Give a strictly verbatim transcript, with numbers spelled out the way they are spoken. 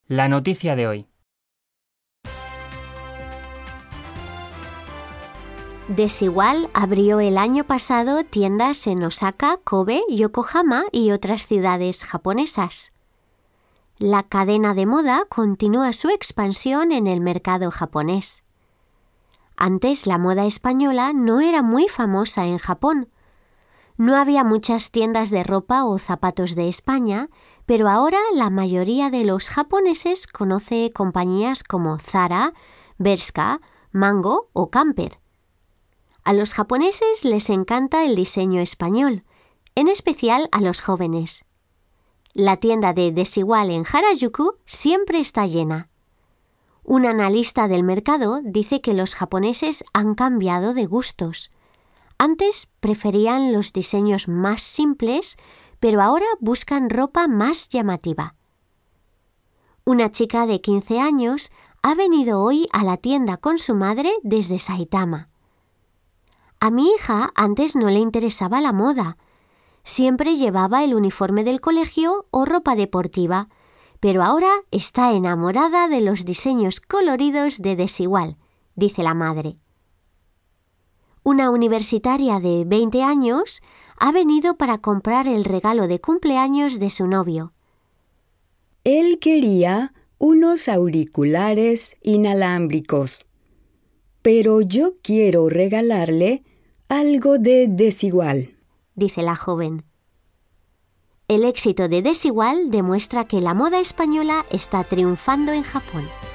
La noticia de hoy. Desigual abrió el año pasado tiendas en Osaka, Kobe, Yokohama y otras ciudades japonesas. La cadena de moda continúa su expansión en el mercado japonés. Antes la moda española no era muy famosa en Japón. No había muchas tiendas de ropa o zapatos de España, pero ahora la mayoría de los japoneses conoce compañías como Zara, Bershka, Mango o Camper. A los japoneses les encanta el diseño español, en especial a los jóvenes. La tienda de Desigual en Harajuku siempre está llena. Un analista del mercado dice que los japoneses han cambiado de gustos. Antes preferían los diseños más simples, pero ahora buscan ropa más llamativa. Una chica de quince años ha venido hoy a la tienda con su madre desde Saitama. A mi hija antes no le interesaba la moda. Siempre llevaba el uniforme del colegio o ropa deportiva, pero ahora está enamorada de los diseños coloridos de Desigual, dice la madre. Una universitaria de veinte años ha venido para comprar el regalo de cumpleaños de su novio. Él quería unos auriculares inalámbricos, pero yo quiero regalarle algo de Desigual, dice la joven. El éxito de Desigual demuestra que la moda española está triunfando en Japón.